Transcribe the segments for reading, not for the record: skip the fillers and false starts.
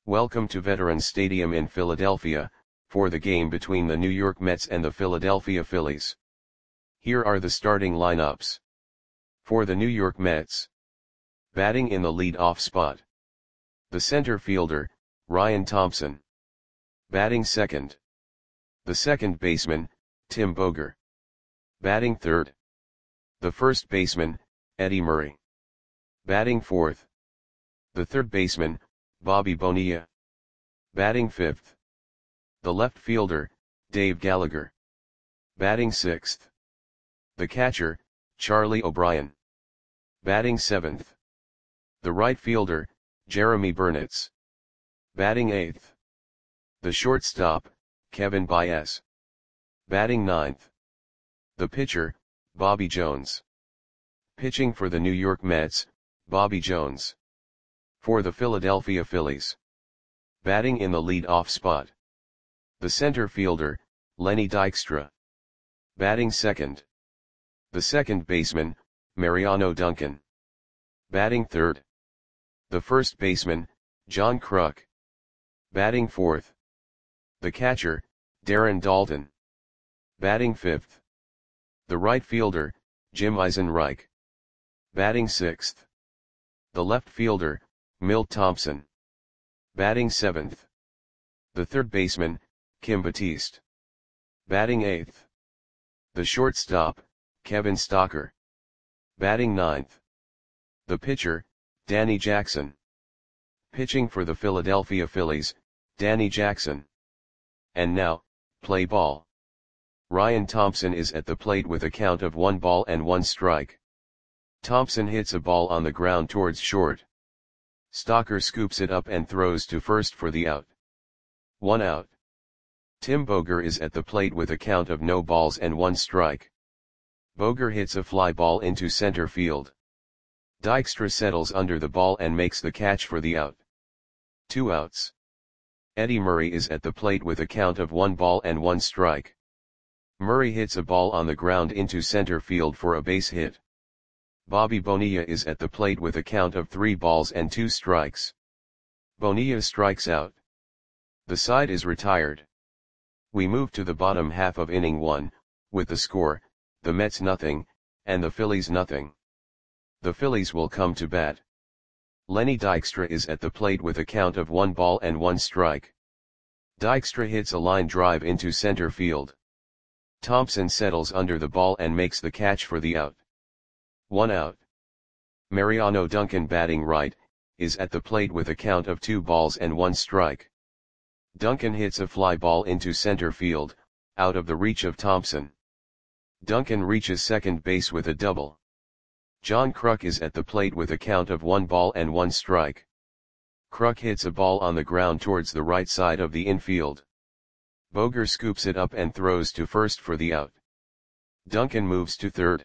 Welcome to Veterans Stadium in Philadelphia, for the game between the New York Mets and the Philadelphia Phillies. Here are the starting lineups. For the New York Mets. Batting in the lead-off spot. The center fielder, Ryan Thompson. Batting second. The second baseman, Tim Boger. Batting third. The first baseman, Eddie Murray. Batting fourth. The third baseman, Bobby Bonilla. Batting fifth. The left fielder, Dave Gallagher. Batting sixth. The catcher, Charlie O'Brien. Batting seventh. The right fielder, Jeremy Burnitz. Batting eighth. The shortstop, Kevin Baez. Batting ninth. The pitcher, Bobby Jones. Pitching for the New York Mets, Bobby Jones. For the Philadelphia Phillies. Batting in the lead-off spot. The center fielder, Lenny Dykstra. Batting second. The second baseman, Mariano Duncan. Batting third. The first baseman, John Kruk. Batting fourth. The catcher, Darren Daulton. Batting fifth. The right fielder, Jim Eisenreich. Batting sixth. The left fielder, Milt Thompson. Batting seventh. The third baseman, Kim Batiste. Batting eighth. The shortstop, Kevin Stocker. Batting ninth. The pitcher, Danny Jackson. Pitching for the Philadelphia Phillies, Danny Jackson. And now, play ball. Ryan Thompson is at the plate with a count of 1 strike. Thompson hits a ball on the ground towards short. Stocker scoops it up and throws to first for the out. 1 out. Tim Boger is at the plate with a count of 0 strike. Boger hits a fly ball into center field. Dykstra settles under the ball and makes the catch for the out. 2 outs. Eddie Murray is at the plate with a count of 1 strike. Murray hits a ball on the ground into center field for a base hit. Bobby Bonilla is at the plate with a count of 3 strikes. Bonilla strikes out. The side is retired. We move to the bottom half of inning 1, with the score, the Mets nothing, and the Phillies nothing. The Phillies will come to bat. Lenny Dykstra is at the plate with a count of 1 strike. Dykstra hits a line drive into center field. Thompson settles under the ball and makes the catch for the out. 1 out. Mariano Duncan, batting right, is at the plate with a count of 2 strike. Duncan hits a fly ball into center field, out of the reach of Thompson. Duncan reaches second base with a double. John Kruk is at the plate with a count of 1 strike. Kruk hits a ball on the ground towards the right side of the infield. Boger scoops it up and throws to first for the out. Duncan moves to third.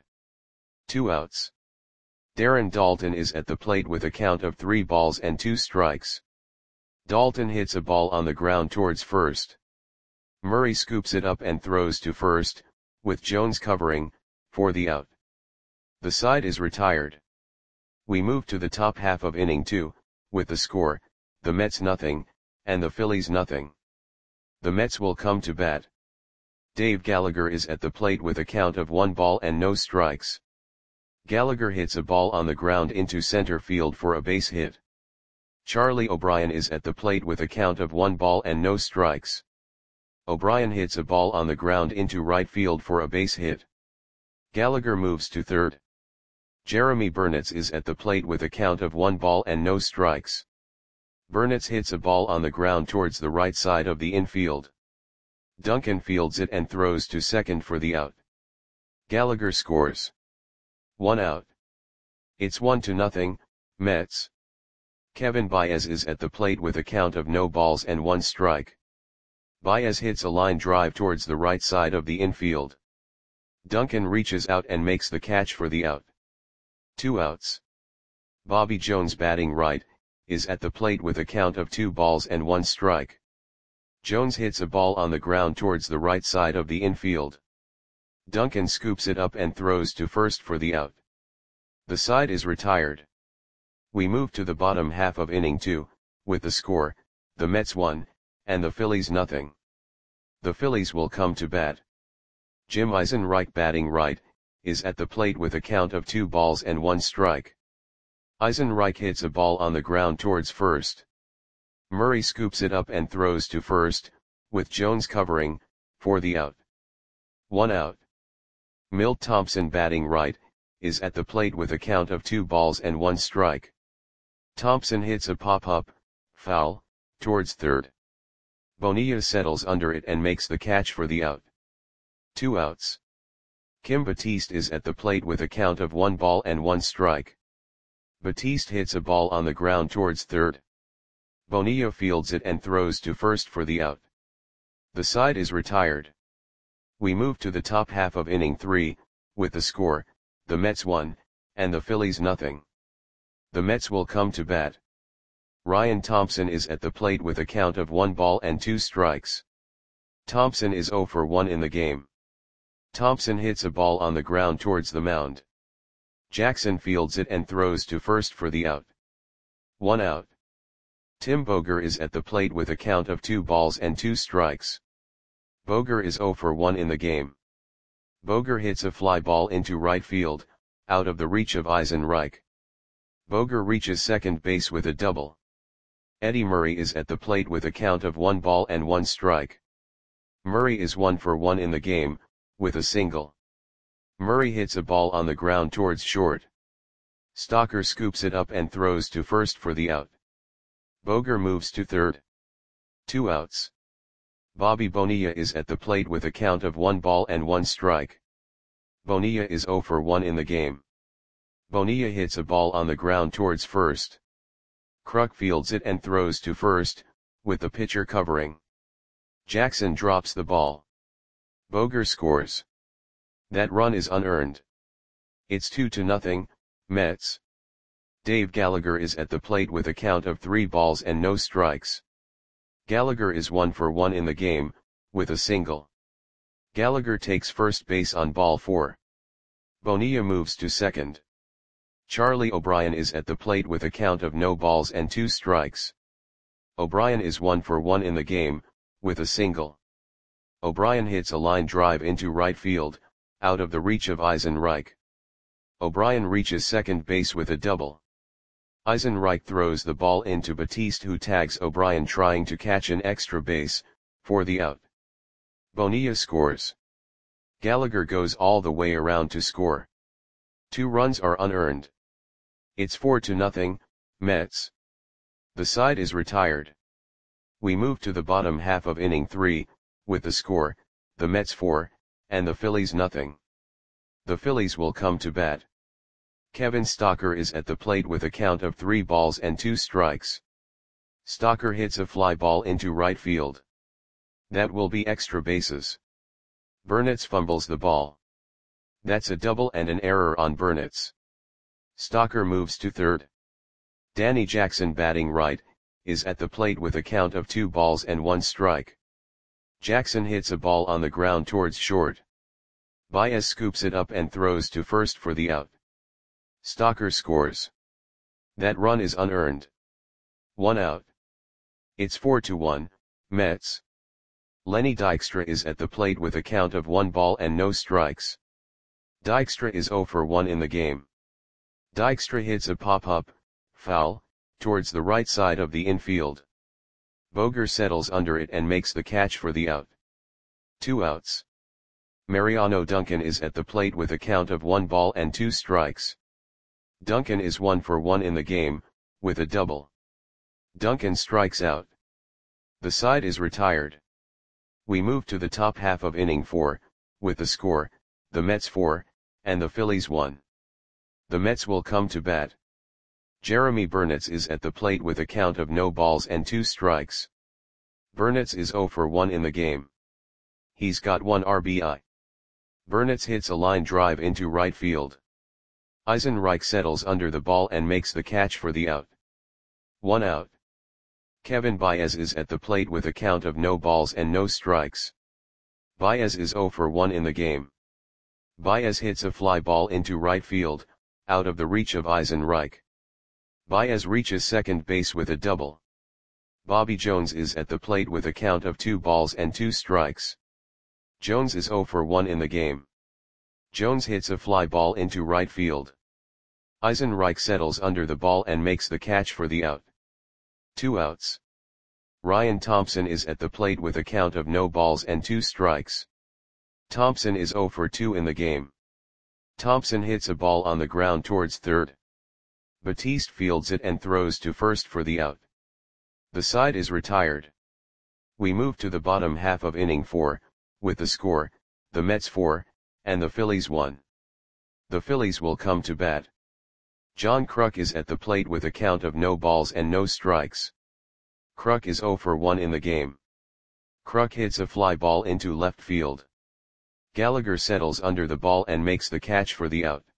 2 outs. Darren Daulton is at the plate with a count of 3 strikes. Daulton hits a ball on the ground towards first. Murray scoops it up and throws to first, with Jones covering, for the out. The side is retired. We move to the top half of inning 2, with the score, the Mets nothing, and the Phillies nothing. The Mets will come to bat. Dave Gallagher is at the plate with a count of 1 strikes. Gallagher hits a ball on the ground into center field for a base hit. Charlie O'Brien is at the plate with a count of 1 strikes. O'Brien hits a ball on the ground into right field for a base hit. Gallagher moves to third. Jeremy Burnitz is at the plate with a count of 1 strikes. Burnitz hits a ball on the ground towards the right side of the infield. Duncan fields it and throws to second for the out. Gallagher scores. 1 out. It's 1-0, Mets. Kevin Baez is at the plate with a count of 0 strike. Baez hits a line drive towards the right side of the infield. Duncan reaches out and makes the catch for the out. 2 outs. Bobby Jones, batting right, is at the plate with a count of 2 strike. Jones hits a ball on the ground towards the right side of the infield. Duncan scoops it up and throws to first for the out. The side is retired. We move to the bottom half of inning 2, with the score, the Mets 1, and the Phillies nothing. The Phillies will come to bat. Jim Eisenreich batting right, is at the plate with a count of 2 balls and 1 strike. Eisenreich hits a ball on the ground towards first. Murray scoops it up and throws to first, with Jones covering, for the out. 1 out. Milt Thompson batting right, is at the plate with a count of 2 balls and 1 strike. Thompson hits a pop-up, foul, towards third. Bonilla settles under it and makes the catch for the out. 2 outs. Kim Batiste is at the plate with a count of 1 ball and 1 strike. Batiste hits a ball on the ground towards third. Bonilla fields it and throws to first for the out. The side is retired. We move to the top half of inning 3, with the score, the Mets 1, and the Phillies nothing. The Mets will come to bat. Ryan Thompson is at the plate with a count of 1 ball and 2 strikes. Thompson is 0 for 1 in the game. Thompson hits a ball on the ground towards the mound. Jackson fields it and throws to first for the out. 1 out. Tim Boger is at the plate with a count of 2 balls and 2 strikes. Boger is 0 for 1 in the game. Boger hits a fly ball into right field, out of the reach of Eisenreich. Boger reaches second base with a double. Eddie Murray is at the plate with a count of 1 ball and 1 strike. Murray is 1 for 1 in the game, with a single. Murray hits a ball on the ground towards short. Stocker scoops it up and throws to first for the out. Boger moves to third. 2 outs. Bobby Bonilla is at the plate with a count of 1 ball and 1 strike. Bonilla is 0 for 1 in the game. Bonilla hits a ball on the ground towards first. Kruk fields it and throws to first, with the pitcher covering. Jackson drops the ball. Boger scores. That run is unearned. It's 2-0, Mets. Dave Gallagher is at the plate with a count of 3 balls and no strikes. Gallagher is 1 for 1 in the game, with a single. Gallagher takes first base on ball 4. Bonilla moves to second. Charlie O'Brien is at the plate with a count of no balls and 2 strikes. O'Brien is 1 for 1 in the game, with a single. O'Brien hits a line drive into right field, out of the reach of Eisenreich. O'Brien reaches second base with a double. Eisenreich throws the ball into Batiste, who tags O'Brien trying to catch an extra base, for the out. Bonilla scores. Gallagher goes all the way around to score. 2 runs are unearned. It's 4-0, Mets. The side is retired. We move to the bottom half of inning 3, with the score, the Mets 4, and the Phillies nothing. The Phillies will come to bat. Kevin Stocker is at the plate with a count of 3 balls and 2 strikes. Stocker hits a fly ball into right field. That will be extra bases. Burnitz fumbles the ball. That's a double and an error on Burnitz. Stocker moves to third. Danny Jackson batting right, is at the plate with a count of 2 balls and 1 strike. Jackson hits a ball on the ground towards short. Baez scoops it up and throws to first for the out. Stocker scores. That run is unearned. 1 out. It's 4-1, Mets. Lenny Dykstra is at the plate with a count of 1 ball and no strikes. Dykstra is 0 for 1 in the game. Dykstra hits a pop-up, foul, towards the right side of the infield. Boger settles under it and makes the catch for the out. 2 outs. Mariano Duncan is at the plate with a count of 1 ball and 2 strikes. Duncan is 1 for 1 in the game, with a double. Duncan strikes out. The side is retired. We move to the top half of inning 4, with the score, the Mets 4, and the Phillies 1. The Mets will come to bat. Jeremy Burnitz is at the plate with a count of no balls and 2 strikes. Burnitz is 0 for 1 in the game. He's got 1 RBI. Burnitz hits a line drive into right field. Eisenreich settles under the ball and makes the catch for the out. 1 out. Kevin Baez is at the plate with a count of no balls and no strikes. Baez is 0 for 1 in the game. Baez hits a fly ball into right field, out of the reach of Eisenreich. Baez reaches second base with a double. Bobby Jones is at the plate with a count of 2 balls and 2 strikes. Jones is 0 for 1 in the game. Jones hits a fly ball into right field. Eisenreich settles under the ball and makes the catch for the out. 2 outs. Ryan Thompson is at the plate with a count of no balls and 2 strikes. Thompson is 0 for 2 in the game. Thompson hits a ball on the ground towards third. Batiste fields it and throws to first for the out. The side is retired. We move to the bottom half of inning 4, with the score, the Mets 4, and the Phillies 1. The Phillies will come to bat. John Kruk is at the plate with a count of no balls and no strikes. Kruk is 0 for 1 in the game. Kruk hits a fly ball into left field. Gallagher settles under the ball and makes the catch for the out.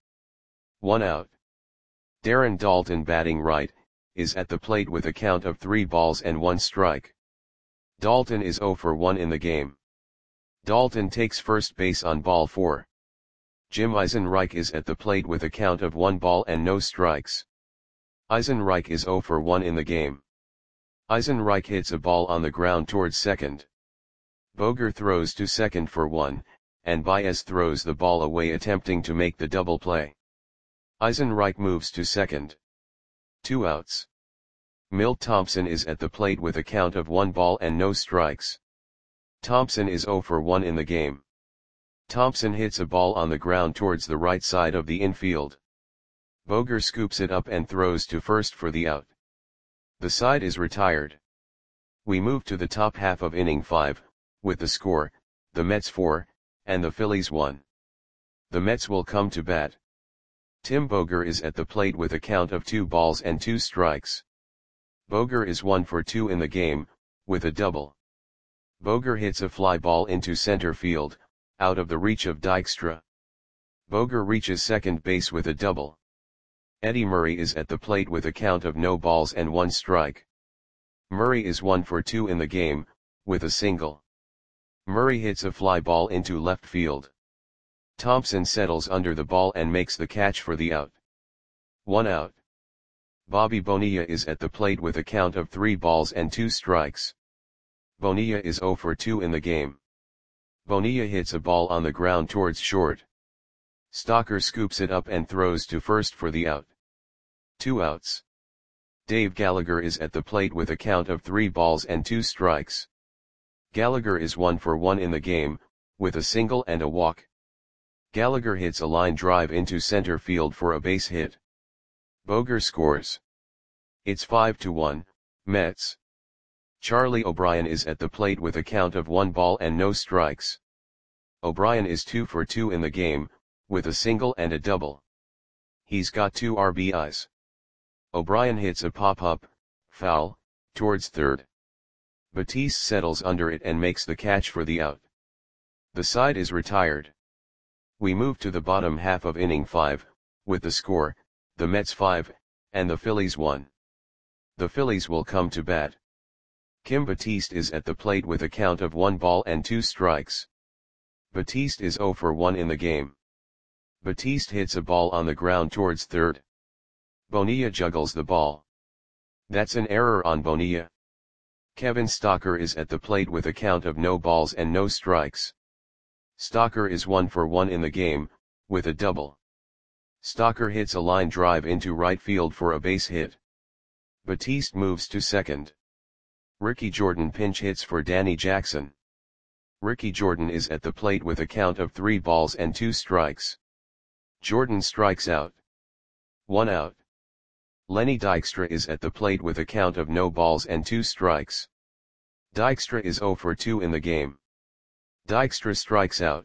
1 out. Darren Daulton, batting right, is at the plate with a count of 3 balls and 1 strike. Daulton is 0 for 1 in the game. Daulton takes first base on ball 4. Jim Eisenreich is at the plate with a count of 1 ball and no strikes. Eisenreich is 0 for 1 in the game. Eisenreich hits a ball on the ground towards second. Boger throws to second for 1, and Baez throws the ball away attempting to make the double play. Eisenreich moves to second. 2 outs. Milt Thompson is at the plate with a count of 1 ball and no strikes. Thompson is 0 for 1 in the game. Thompson hits a ball on the ground towards the right side of the infield. Boger scoops it up and throws to first for the out. The side is retired. We move to the top half of inning 5, with the score, the Mets 4, and the Phillies 1. The Mets will come to bat. Tim Boger is at the plate with a count of 2 balls and 2 strikes. Boger is 1 for 2 in the game, with a double. Boger hits a fly ball into center field, out of the reach of Dykstra. Boger reaches second base with a double. Eddie Murray is at the plate with a count of no balls and 1 strike. Murray is 1 for 2 in the game, with a single. Murray hits a fly ball into left field. Thompson settles under the ball and makes the catch for the out. 1 out. Bobby Bonilla is at the plate with a count of 3 balls and 2 strikes. Bonilla is 0 for 2 in the game. Bonilla hits a ball on the ground towards short. Stalker scoops it up and throws to first for the out. 2 outs. Dave Gallagher is at the plate with a count of 3 balls and 2 strikes. Gallagher is 1 for 1 in the game, with a single and a walk. Gallagher hits a line drive into center field for a base hit. Boger scores. It's 5-1, Mets. Charlie O'Brien is at the plate with a count of 1 ball and no strikes. O'Brien is 2 for 2 in the game, with a single and a double. He's got 2 RBIs. O'Brien hits a pop-up, foul, towards third. Batiste settles under it and makes the catch for the out. The side is retired. We move to the bottom half of inning 5, with the score, the Mets 5, and the Phillies 1. The Phillies will come to bat. Kim Batiste is at the plate with a count of 1 ball and 2 strikes. Batiste is 0 for 1 in the game. Batiste hits a ball on the ground towards third. Bonilla juggles the ball. That's an error on Bonilla. Kevin Stalker is at the plate with a count of no balls and no strikes. Stalker is 1 for 1 in the game, with a double. Stalker hits a line drive into right field for a base hit. Batiste moves to second. Ricky Jordan pinch hits for Danny Jackson. Ricky Jordan is at the plate with a count of 3 balls and 2 strikes. Jordan strikes out. 1 out. Lenny Dykstra is at the plate with a count of no balls and 2 strikes. Dykstra is 0 for 2 in the game. Dykstra strikes out.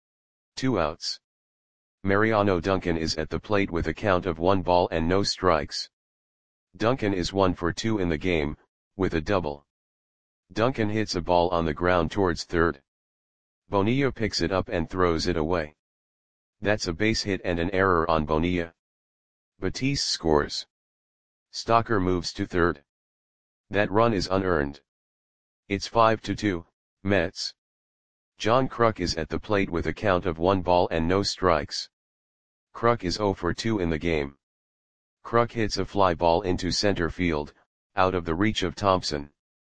2 outs. Mariano Duncan is at the plate with a count of 1 ball and no strikes. Duncan is 1 for 2 in the game, with a double. Duncan hits a ball on the ground towards third. Bonilla picks it up and throws it away. That's a base hit and an error on Bonilla. Batiste scores. Stalker moves to third. That run is unearned. It's 5-2, Mets. John Kruk is at the plate with a count of 1 ball and no strikes. Kruk is 0 for 2 in the game. Kruk hits a fly ball into center field, out of the reach of Thompson.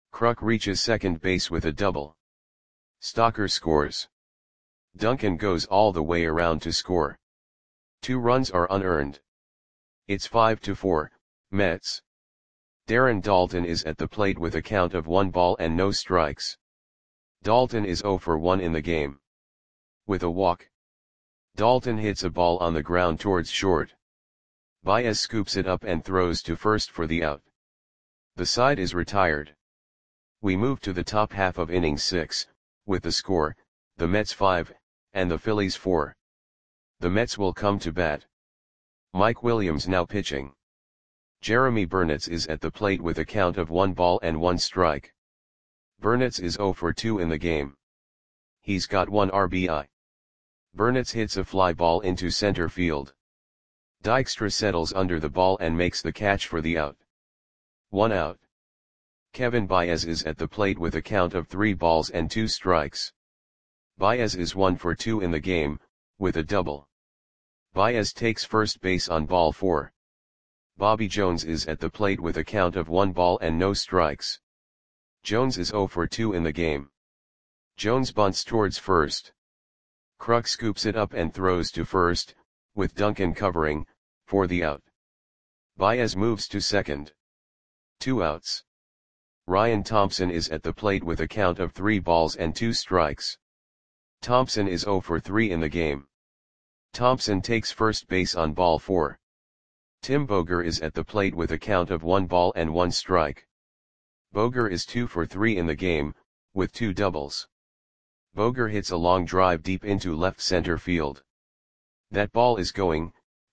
Kruk reaches second base with a double. Stocker scores. Duncan goes all the way around to score. 2 runs are unearned. It's 5-4, Mets. Darren Daulton is at the plate with a count of 1 ball and no strikes. Daulton is 0 for 1 in the game. With a walk. Daulton hits a ball on the ground towards short. Baez scoops it up and throws to first for the out. The side is retired. We move to the top half of inning 6, with the score, the Mets 5, and the Phillies 4. The Mets will come to bat. Mike Williams now pitching. Jeremy Burnitz is at the plate with a count of 1 ball and 1 strike. Burnitz is 0 for 2 in the game. He's got 1 RBI. Burnitz hits a fly ball into center field. Dykstra settles under the ball and makes the catch for the out. 1 out. Kevin Baez is at the plate with a count of 3 balls and 2 strikes. Baez is 1 for 2 in the game, with a double. Baez takes first base on ball 4. Bobby Jones is at the plate with a count of 1 ball and no strikes. Jones is 0 for 2 in the game. Jones bunts towards first. Kruk scoops it up and throws to first, with Duncan covering, for the out. Baez moves to second. 2 outs. Ryan Thompson is at the plate with a count of 3 balls and 2 strikes. Thompson is 0 for 3 in the game. Thompson takes first base on ball 4. Tim Boger is at the plate with a count of 1 ball and 1 strike. Boger is 2 for 3 in the game, with 2 doubles. Boger hits a long drive deep into left center field. That ball is gone.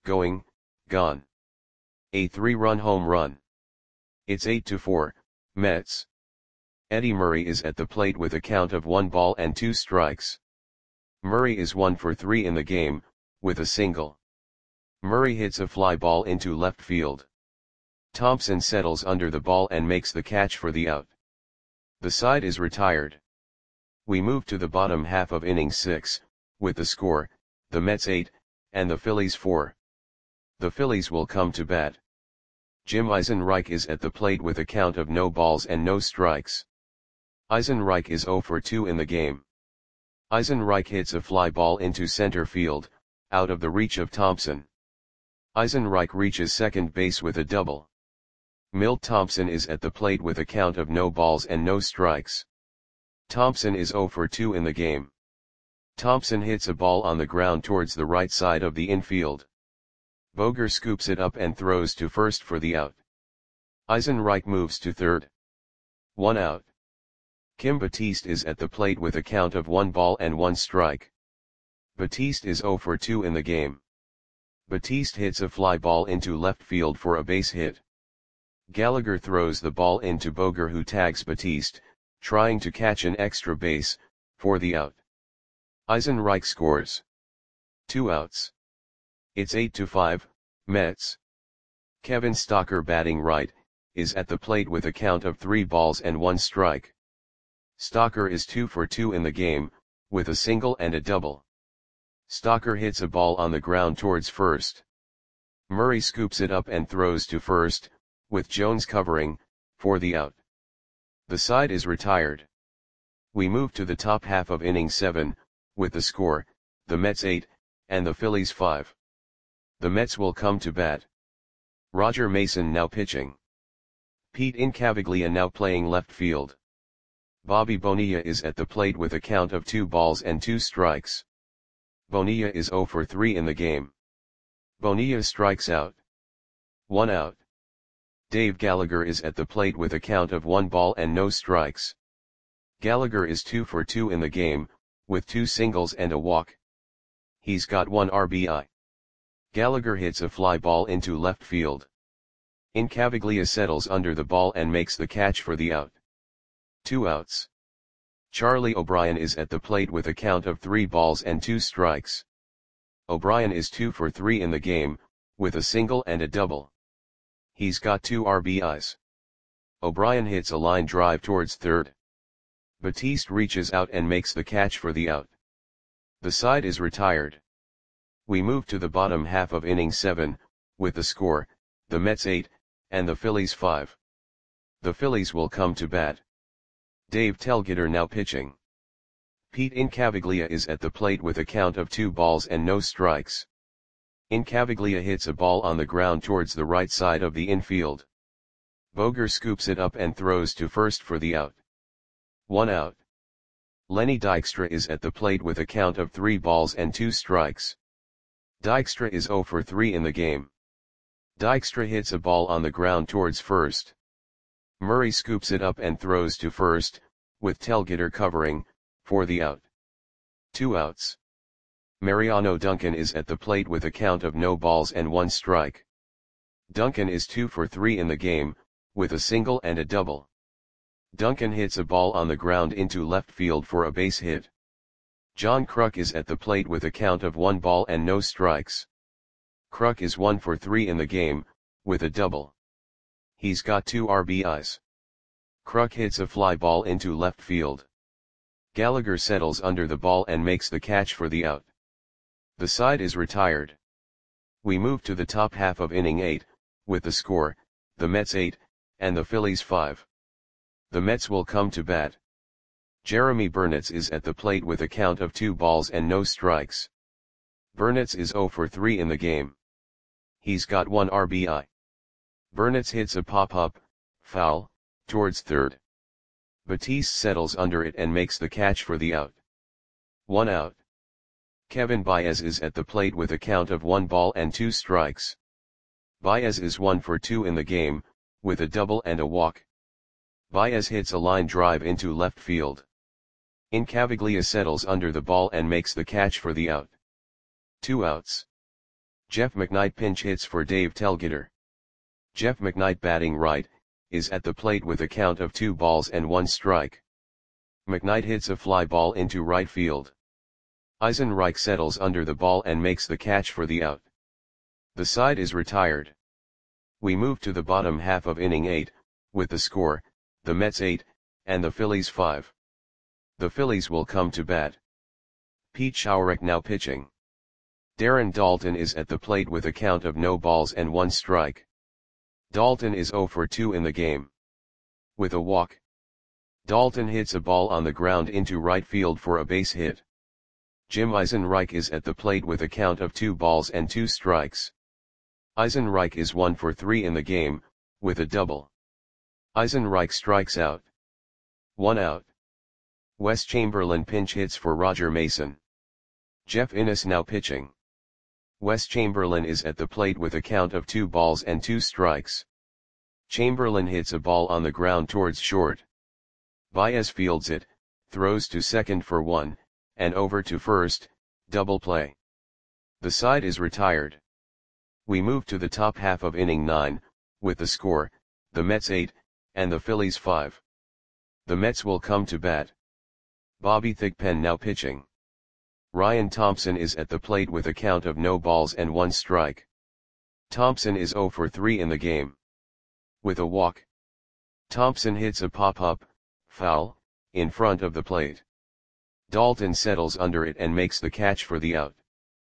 A 3-run home run. It's 8-4, Mets. Eddie Murray is at the plate with a count of 1 ball and 2 strikes. Murray is 1 for 3 in the game, with a single. Murray hits a fly ball into left field. Thompson settles under the ball and makes the catch for the out. The side is retired. We move to the bottom half of inning 6, with the score, the Mets 8, and the Phillies 4. The Phillies will come to bat. Jim Eisenreich is at the plate with a count of no balls and no strikes. Eisenreich is 0 for 2 in the game. Eisenreich hits a fly ball into center field, out of the reach of Thompson. Eisenreich reaches second base with a double. Milt Thompson is at the plate with a count of no balls and no strikes. Thompson is 0 for 2 in the game. Thompson hits a ball on the ground towards the right side of the infield. Boger scoops it up and throws to first for the out. Eisenreich moves to third. 1 out. Kim Batiste is at the plate with a count of 1 ball and 1 strike. Batiste is 0 for 2 in the game. Batiste hits a fly ball into left field for a base hit. Gallagher throws the ball into Boger, who tags Batiste, trying to catch an extra base, for the out. Eisenreich scores. 2 outs. It's 8-5, Mets. Kevin Stocker, batting right, is at the plate with a count of 3 balls and 1 strike. Stocker is 2 for 2 in the game, with a single and a double. Stocker hits a ball on the ground towards first. Murray scoops it up and throws to first, with Jones covering, for the out. The side is retired. We move to the top half of inning 7, with the score, the Mets 8, and the Phillies 5. The Mets will come to bat. Roger Mason now pitching. Pete Incaviglia now playing left field. Bobby Bonilla is at the plate with a count of 2 balls and 2 strikes. Bonilla is 0 for 3 in the game. Bonilla strikes out. 1 out. Dave Gallagher is at the plate with a count of 1 ball and no strikes. Gallagher is 2 for 2 in the game, with 2 singles and a walk. He's got 1 RBI. Gallagher hits a fly ball into left field. Incaviglia settles under the ball and makes the catch for the out. 2 outs. Charlie O'Brien is at the plate with a count of 3 balls and 2 strikes. O'Brien is 2 for 3 in the game, with a single and a double. He's got 2 RBIs. O'Brien hits a line drive towards third. Batiste reaches out and makes the catch for the out. The side is retired. We move to the bottom half of inning 7, with the score, the Mets 8, and the Phillies 5. The Phillies will come to bat. Dave Telgeter now pitching. Pete Incaviglia is at the plate with a count of 2 balls and no strikes. Incaviglia hits a ball on the ground towards the right side of the infield. Boger scoops it up and throws to first for the out. 1 out. Lenny Dykstra is at the plate with a count of 3 balls and 2 strikes. Dykstra is 0 for 3 in the game. Dykstra hits a ball on the ground towards first. Murray scoops it up and throws to first, with Telgeter covering, for the out. 2 outs. Mariano Duncan is at the plate with a count of no balls and 1 strike. Duncan is 2 for 3 in the game, with a single and a double. Duncan hits a ball on the ground into left field for a base hit. John Kruk is at the plate with a count of 1 ball and no strikes. Kruk is 1 for 3 in the game, with a double. He's got 2 RBIs. Kruk hits a fly ball into left field. Gallagher settles under the ball and makes the catch for the out. The side is retired. We move to the top half of inning 8, with the score, the Mets 8, and the Phillies 5. The Mets will come to bat. Jeremy Burnitz is at the plate with a count of 2 balls and no strikes. Burnitz is 0 for 3 in the game. He's got 1 RBI. Burnitz hits a pop-up, foul, towards third. Batiste settles under it and makes the catch for the out. 1 out. Kevin Baez is at the plate with a count of 1 ball and 2 strikes. Baez is 1 for 2 in the game, with a double and a walk. Baez hits a line drive into left field. Incaviglia settles under the ball and makes the catch for the out. 2 outs. Jeff McKnight pinch hits for Dave Telgeter. Jeff McKnight, batting right, is at the plate with a count of 2 balls and 1 strike. McKnight hits a fly ball into right field. Eisenreich settles under the ball and makes the catch for the out. The side is retired. We move to the bottom half of inning 8, with the score, the Mets 8, and the Phillies 5. The Phillies will come to bat. Pete Schourek now pitching. Darren Daulton is at the plate with a count of no balls and 1 strike. Daulton is 0 for 2 in the game. With a walk. Daulton hits a ball on the ground into right field for a base hit. Jim Eisenreich is at the plate with a count of 2 balls and 2 strikes. Eisenreich is 1 for 3 in the game, with a double. Eisenreich strikes out. 1 out. Wes Chamberlain pinch hits for Roger Mason. Jeff Innes now pitching. Wes Chamberlain is at the plate with a count of 2 balls and 2 strikes. Chamberlain hits a ball on the ground towards short. Baez fields it, throws to second for 1, and over to first, double play. The side is retired. We move to the top half of inning 9, with the score, the Mets 8, and the Phillies 5. The Mets will come to bat. Bobby Thigpen now pitching. Ryan Thompson is at the plate with a count of no balls and 1 strike. Thompson is 0 for 3 in the game. With a walk. Thompson hits a pop-up, foul, in front of the plate. Daulton settles under it and makes the catch for the out.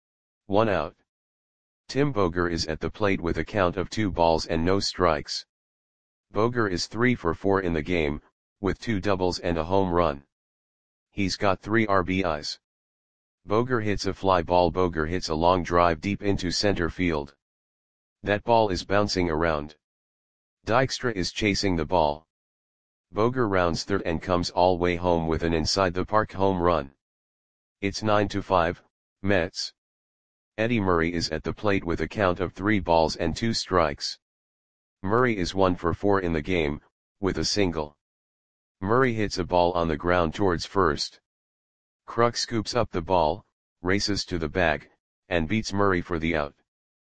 1 out. Tim Boger is at the plate with a count of 2 balls and no strikes. Boger is 3 for 4 in the game, with 2 doubles and a home run. He's got 3 RBIs. Boger hits a fly ball. Boger hits a long drive deep into center field. That ball is bouncing around. Dykstra is chasing the ball. Boger rounds third and comes all way home with an inside-the-park home run. It's 9-5, Mets. Eddie Murray is at the plate with a count of 3 balls and 2 strikes. Murray is 1 for 4 in the game, with a single. Murray hits a ball on the ground towards first. Kruk scoops up the ball, races to the bag, and beats Murray for the out.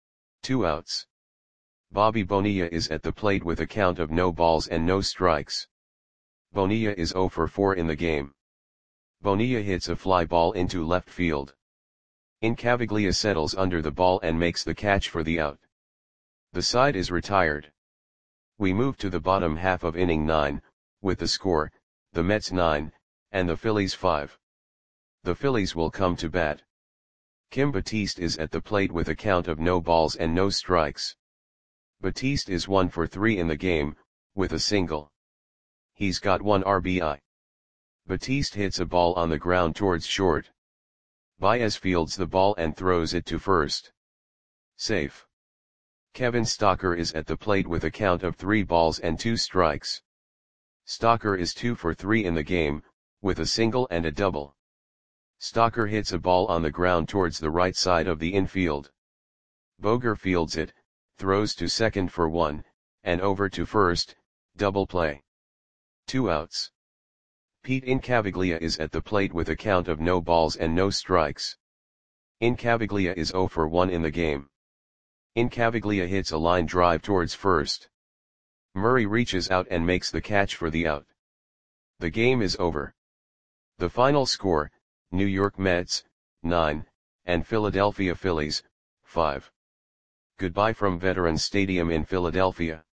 2 outs. Bobby Bonilla is at the plate with a count of no balls and no strikes. Bonilla is 0 for 4 in the game. Bonilla hits a fly ball into left field. Incaviglia settles under the ball and makes the catch for the out. The side is retired. We move to the bottom half of inning 9, with the score, the Mets 9, and the Phillies 5. The Phillies will come to bat. Kim Batiste is at the plate with a count of no balls and no strikes. Batiste is 1 for 3 in the game, with a single. He's got 1 RBI. Batiste hits a ball on the ground towards short. Baez fields the ball and throws it to first. Safe. Kevin Stocker is at the plate with a count of 3 balls and 2 strikes. Stocker is 2 for 3 in the game, with a single and a double. Stocker hits a ball on the ground towards the right side of the infield. Boger fields it, throws to second for 1, and over to first, double play. 2 outs. Pete Incaviglia is at the plate with a count of no balls and no strikes. Incaviglia is 0 for 1 in the game. Incaviglia hits a line drive towards first. Murray reaches out and makes the catch for the out. The game is over. The final score, New York Mets, 9, and Philadelphia Phillies, 5. Goodbye from Veterans Stadium in Philadelphia.